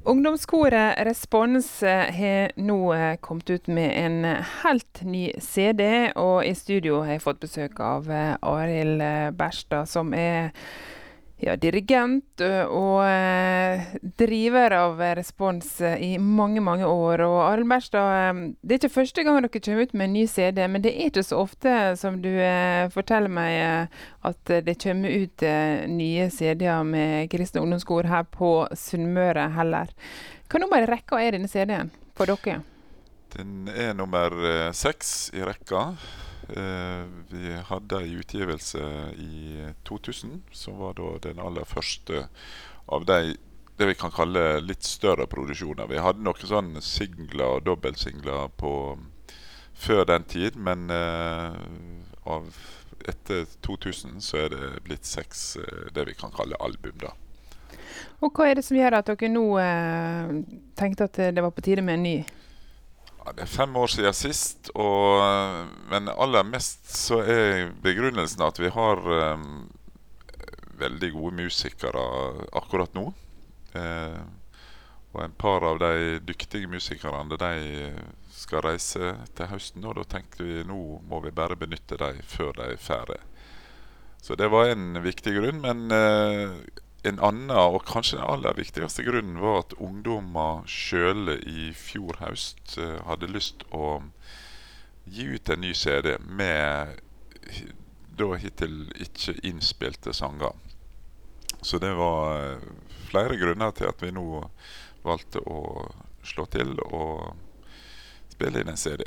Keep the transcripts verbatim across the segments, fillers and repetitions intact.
Ungdomskoret Respons eh, har nå eh, kommet ut med en eh, helt ny C D, og i studio har jeg fått besøk av eh, Arild eh, Berstad, som er ja, dirigent eh, og eh, driver av eh, Respons eh, i mange, mange år. Og Arild Berstad, eh, det er ikke første gang dere kommer ut med en ny C D, men det er ikke så ofte som du eh, forteller meg eh, at eh, det kommer ut eh, nye C D-er med Kristne ungdomskor her på Sunnmøre heller. Hva nummer i rekka er denne C D-en for dere? Den er nummer eh, seks i rekka. Eh, vi hadde en utgivelse i to tusen, som var da den aller første av de, det vi kan kalle litt større produksjoner. Vi hadde noen sånne singler og dobbeltsingler på før den tid, men eh, av, etter to tusen så er det blitt seks, eh, det vi kan kalle album da. Og hva er det som gjør at dere nå eh, tenkte at det var på tide med en ny? Ja, det er fem år siden sist, og, men aller mest så er begrunnelsen at vi har um, veldig gode musikere akkurat nå. Eh, og en par av de dyktige musikerne, de skal reise til høsten, og da tenkte vi nå må vi bare benytte dem før de er ferdige. Så det var en viktig grunn, men eh, en annen, og kanskje den aller viktigste grunnen, var at ungdommer selv i fjor høst uh, hadde lyst å gi ut en ny C D med da hittil ikke innspilte sanger. Så det var uh, flere grunner til at vi nå valgte å slå til og spille inn en C D.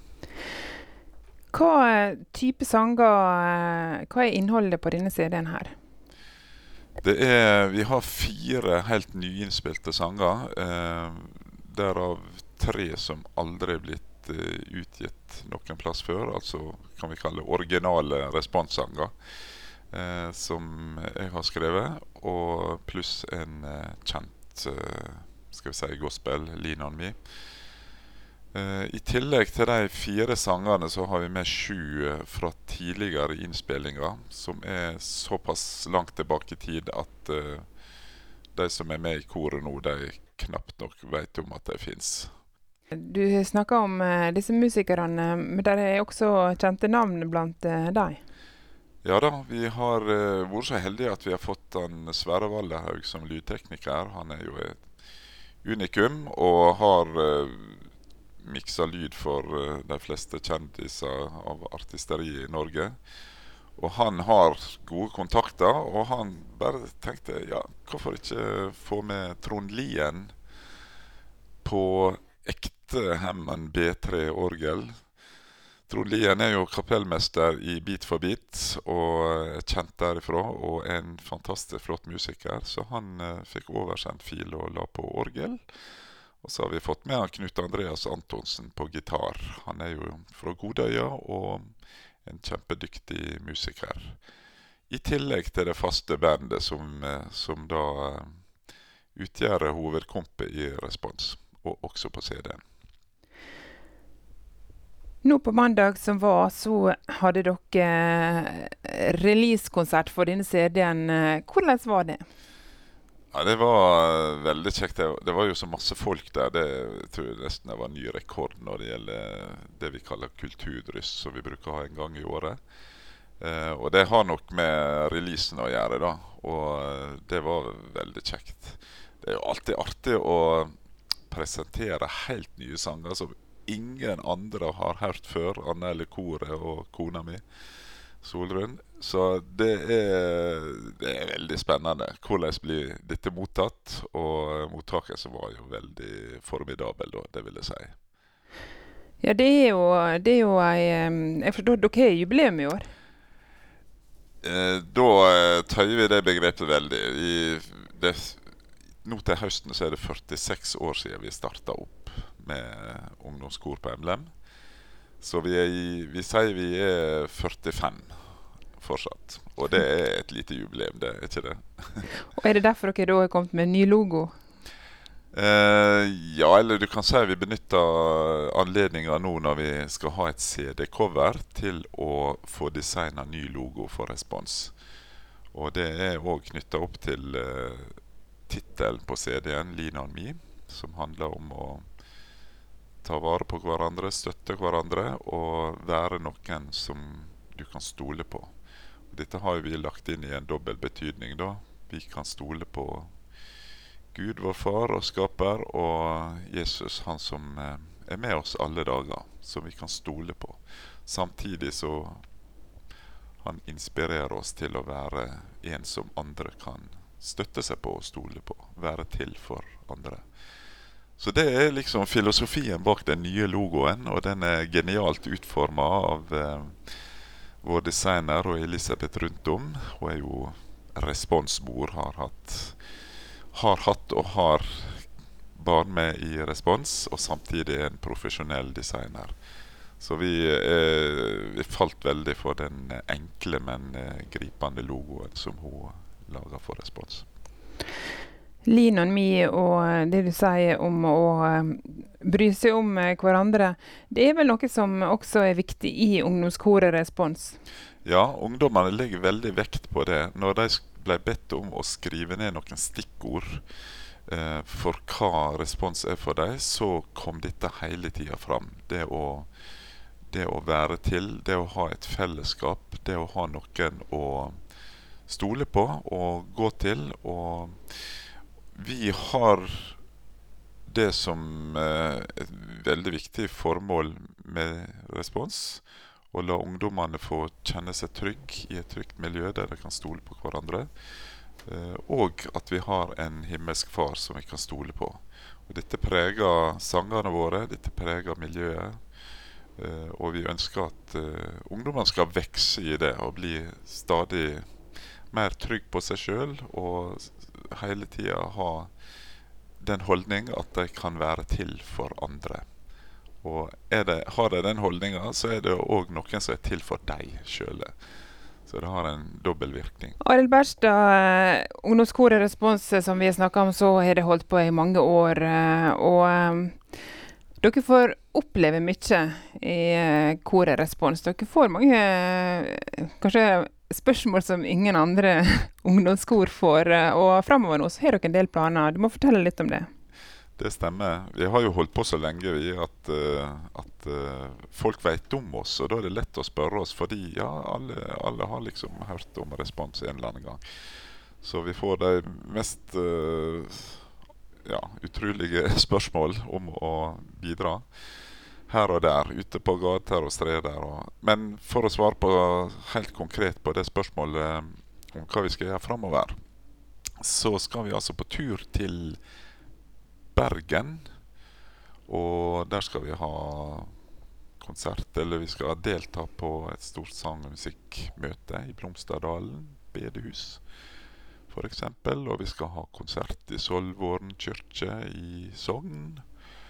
Hva type sanger, hva er innholdet på denne C D-en her? Det er, vi har fire helt nyinnspilte sanger, eh, derav tre som aldri er blitt eh, utgitt noen plass før, altså kan vi kalle originale responssanger, eh, som jeg har skrevet, og pluss en eh, kjent, eh, skal vi si, gospel, Lean on Me. Uh, I tillegg til de fire sangene så har vi med sju uh, fra tidligere innspillinger, som er såpass langt tilbake i tid at uh, de som er med i koret nå, de knapt nok vet om at de finnes. Du snakker om uh, disse musikerne, men det er også kjente navn blant uh, deg. Ja da, vi har uh, vært så heldige at vi har fått han Sverre Walderhaug som lydtekniker. Han er jo et unikum og har uh, miksa lyd for uh, de fleste kjendiser av artisteri i Norge. Og han har gode kontakter, og han bare tenkte, ja, hvorfor ikke få med Trond Lien på ekte Hammond B tre-orgel. Trond Lien er jo kapellmester i Beat for Beat, og er kjent derifra, og en fantastisk flott musiker, så han uh, fikk oversendt fil og la på orgel. Og så har vi fått med Knut Andreas Antonsen på gitar. Han er jo fra Godøya og en kjempedyktig musiker. I tillegg til det faste bandet som, som da utgjør hovedkompet i Respons, og også på C D-en. Nå på mandag som var, så hadde dere releasekonsert for denne C D-en. Hvordan var det? Ja, det var veldig kjekt. Det var jo så masse folk der. Det jeg tror jeg nesten det var en ny rekord når det gjelder det vi kaller kulturdryss, som vi bruker å ha en gang i året. Eh, og det har nok med releasen å gjøre da, og det var veldig kjekt. Det er jo alltid artig å presentere helt nye sanger som ingen andre har hørt før, Anne eller koret og kona mi, Solrun. Så det er, det er veldig spennende. Hvordan blir dette mottatt? Og mottakelsen var jo veldig formidabel da, det vil jeg si. Ja, det er jo, det er jo ei, jeg forstår, dere har jubileum i år. Eh, da eh, tøyer vi det begrepet veldig. I det, nå til høsten så er det førtiseks år siden vi startet opp med ungdomskor på Emblem. Så vi, er i, vi sier vi er førtifem fortsatt. Og det er et lite jubileum, det er ikke det. Og er det derfor dere da har kommet med en ny logo? Eh, ja, eller du kan si vi benytter anledningen nå når vi skal ha et C D-cover til å få designet ny logo for Respons. Og det er også knyttet opp til uh, titelen på C D-en, Lean on Me. som handler om å ta vare på hverandre, støtte hverandre og være noen som du kan stole på. Og dette har vi lagt inn i en dobbel betydning da. Vi kan stole på Gud, vår far og skaper, og Jesus, han som er med oss alle dager, som vi kan stole på. Samtidig så han inspirerer oss til å være en som andre kan støtte seg på og stole på, være til for andre. Så det er liksom filosofien bak den nye logoen, og den er genialt utformet av eh, vår designer og Elisabeth rundt om. Hun er jo responsmor, har hatt, har hatt og har barn med i Respons, og samtidig en profesjonell designer. Så vi, eh, vi falt veldig for den enkle, men eh, gripende logoen som hun lager for Respons. Lean on me og det du sier om å um, bry seg om uh, hverandre, det er vel noe som også er viktig i ungdomskoret Respons? Ja, ungdommene legger veldig vekt på det. Når de ble bedt om å skrive ned noen stikkord eh, for hva Respons er for dem, så kom dette hele tiden fram. Det å, det å være til, det å ha et fellesskap, det å ha noen å stole på og gå til, og vi har det som eh, et veldig viktig formål med Respons, å la ungdommene få kjenne seg trygg i et trygt miljø der de kan stole på hverandre, eh, og at vi har en himmelsk far som vi kan stole på. Og dette preger sangene våre, dette preger miljøet, eh, og vi ønsker at eh, ungdommene skal vekse i det og bli stadig mer trygg på seg selv, og hele tiden ha den holdning at de kan være til for andre. Og er det, har de den holdningen, så er det også noen som er til for deg selv. Så det har en dobbel virkning. Arild Berstad, ungdomskoret Respons som vi har snakket om, så har det holdt på i mange år, og um, dere får oppleve mye i koret Respons. Dere får mange, kanskje spørsmål som ingen andre ungdomskor får, og fremover nå så har dere en del planer. Du må fortelle litt om det. Det stemmer. Vi har jo holdt på så lenge vi at, uh, at uh, folk vet om oss, og da er det lett å spørre oss, fordi ja, alle, alle har liksom hørt om Respons en eller annen gang. Så vi får de mest uh, ja, utrolige spørsmål om å bidra her og der, ute på gater og streder. Og, men for å svare på helt konkret på det spørsmålet om hva vi skal gjøre fremover, så skal vi altså på tur til Bergen, og der skal vi ha konsert, eller vi skal delta på et stort sang- og musikkmøte i Blomsterdalen bedehus, for eksempel, og vi skal ha konsert i Solvåren kirke i Sogn.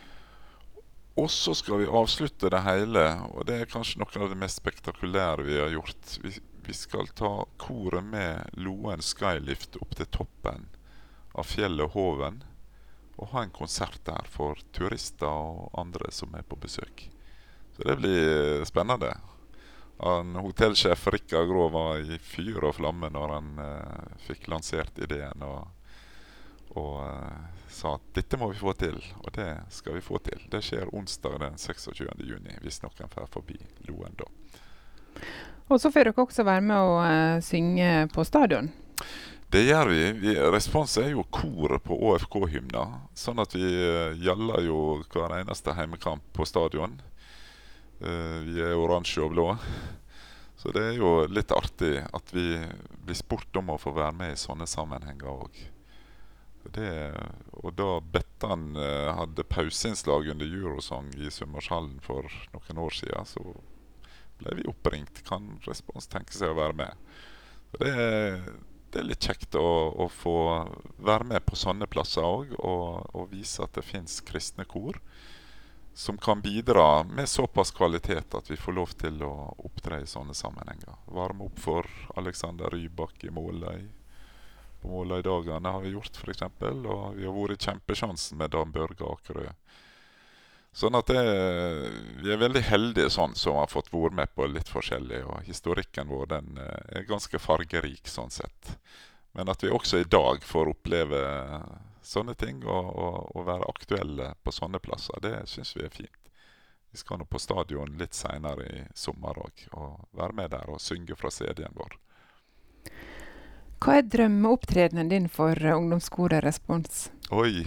Og så skal vi avslutte det hele, og det er kanskje noe av det mest spektakulære vi har gjort. Vi, vi skal ta koret med Loen Skylift opp til toppen av fjellet Hoven, og ha en konsert der for turister og andre som er på besøk. Så det blir spennende. Han, hotellsjef Rikard Grå var i fyr og flamme når han eh, fikk lansert ideen, og, og eh, sa at dette må vi få til, og det skal vi få til. Det skjer onsdag den seksogtjuende juni, hvis noen får forbi Loen da. Og så får dere også være med å uh, synge på stadion. Det gjør vi. vi. Respons er jo koret på Å F K-hymna, sånn at vi uh, gjelder jo hver eneste heimekamp på stadion. Uh, vi er oransje og blå. Så det er jo litt artig at vi blir spurt om å få være med i sånne sammenhenger også. Det, og da Bettan uh, hadde pauseinnslag under Eurosong i Summershallen for noen år siden, så ble vi oppringt. Kan Respons tenke seg å være med? Det, det er litt kjekt å, å få være med på sånne plasser også, og, og vise at det finnes kristne kor som kan bidra med såpass kvalitet at vi får lov til å opptre i sånne sammenhenger. Varme opp for Alexander Rybak i Måløy. På Måløy-dagene har vi gjort, for eksempel, og vi har vært kjempesjansen med Dan Børge Akerø. Sånn at det, vi er veldig heldige sånn som har fått vært med på litt forskjellig, og historikken vår den er ganske fargerik sånn sett. Men at vi også i dag får oppleve sånne ting, og, og, og være aktuelle på sånne plasser, det synes vi er fint. Vi skal nå på stadion litt senere i sommer også, og være med der og synge fra C D-en vår. Hva er drømmeopptredenen din for ungdomskoret Respons? Oi!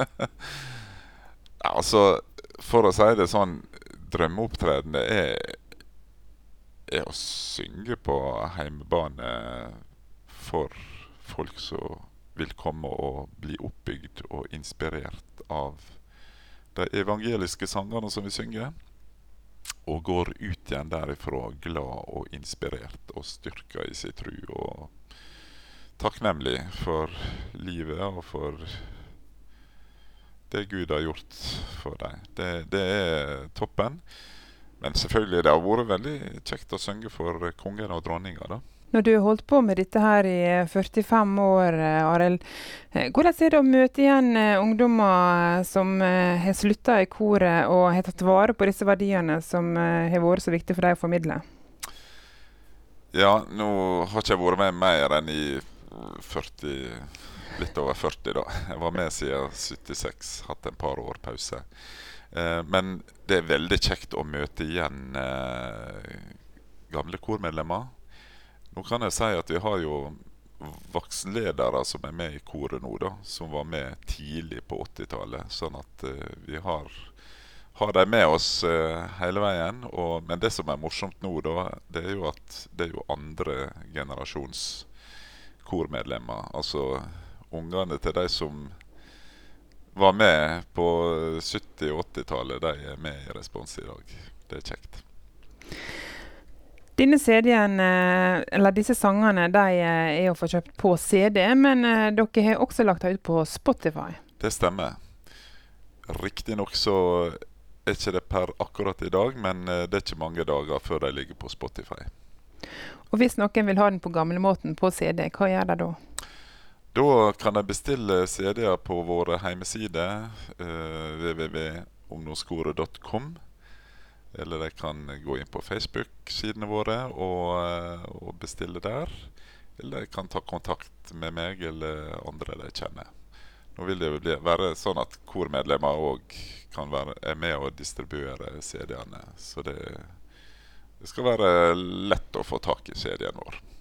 Altså, for å si det sånn, drømmeopptredende er, er å synge på heimebane for folk som vil komme og bli oppbygd og inspirert av de evangeliske sangene som vi synger, og går ut igjen derifra glad og inspirert og styrket i sin tro, og takknemlig for livet og for det Gud har gjort for deg. Det, det er toppen. Men selvfølgelig, det har vært veldig kjekt å synge for kongen og dronninga da. Når du har holdt på med dette her i førtifem år, Arild, hvordan er det å møte igjen ungdommer som har sluttet i koret og har tatt vare på disse verdiene som har vært så viktig for deg å formidle? Ja, nå har ikke jeg vært med mer enn i førti, litt over førti da. Jeg var med siden syttiseks, hatt en par år pause. Eh, men det er veldig kjekt å møte igjen eh, gamle kormedlemmer. Nå kan jeg si at vi har jo voksenledere som er med i koret nå da, som var med tidlig på åttitallet, sånn at eh, vi har, har de med oss eh, hele veien. Og, men det som er morsomt nå da, det er jo at det er jo andre generasjons kormedlemmer, altså ungene til de som var med på sytti- og åttitallet, de er med i Respons i dag. Det er kjekt. Denne C D-en, eller disse sangene, de er å få kjøpt på C D, men dere har også lagt det ut på Spotify. Det stemmer. Riktig nok så er ikke det per akkurat i dag, men det er ikke mange dager før de ligger på Spotify. Og hvis noen vil ha den på gamlemåten på C D, hva gjør de da? Da kan de bestille C D-er på våre hjemmesider, eh, w w w punktum ungdomskoret punktum com. Eller de kan gå inn på Facebook-sidene våre og, og bestille der. Eller de kan ta kontakt med meg eller andre de kjenner. Nå vil det jo bli, være sånn at kormedlemmer også kan være, er med og distribuere C D-ene. Så det, det skal være lett å få tak i C D-en vår.